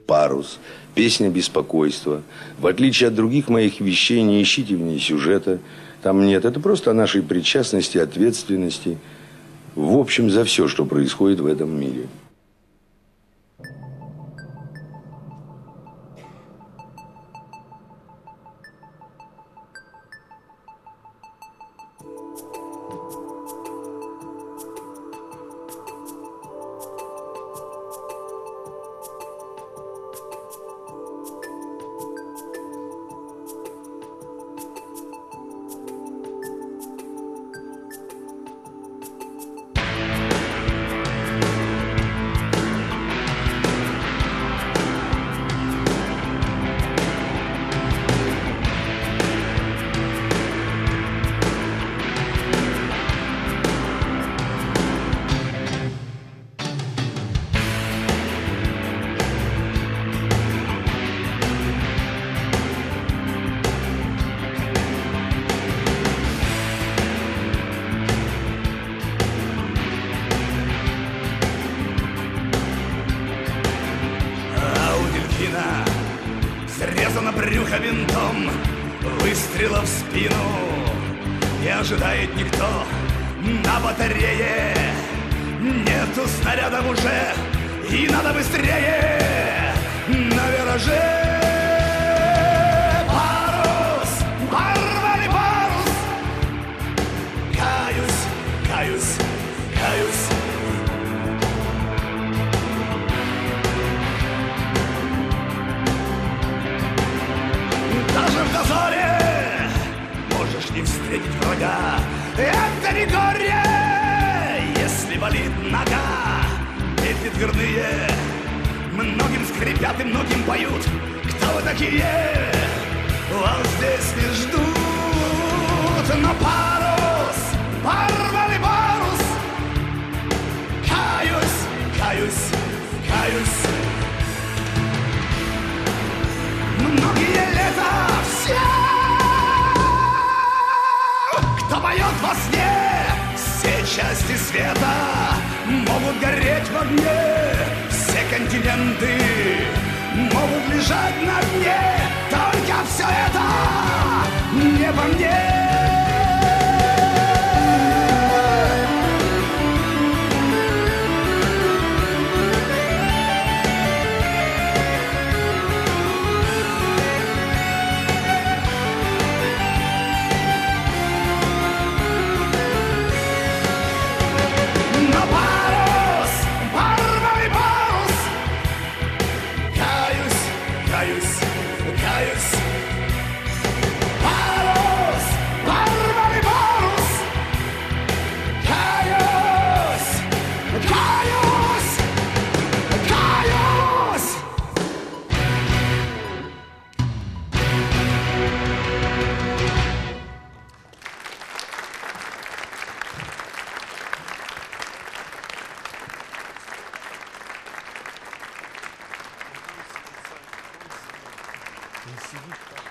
«Парус», песня беспокойства. В отличие от других моих вещей, не ищите в ней сюжета. Там нет. Это просто о нашей причастности, ответственности. В общем, за все, что происходит в этом мире. Срезано брюхо винтом, выстрела в спину не ожидает никто на батарее. Нету снарядов уже, и надо быстрее на вираже. Парус, порвали парус. Каюсь, каюсь, каюсь. Даже в дозоре можешь не встретить врага. Это не горе, если болит нога. Эти дверные многим скрипят и многим поют. Кто вы такие? Вас здесь не ждут. Но парус, порвали парус. Каюсь, каюсь, каюсь. Многие лета все, кто поет во сне, все части света могут гореть в огне. Все континенты могут лежать на дне. Только все это не во мне. Сидит там.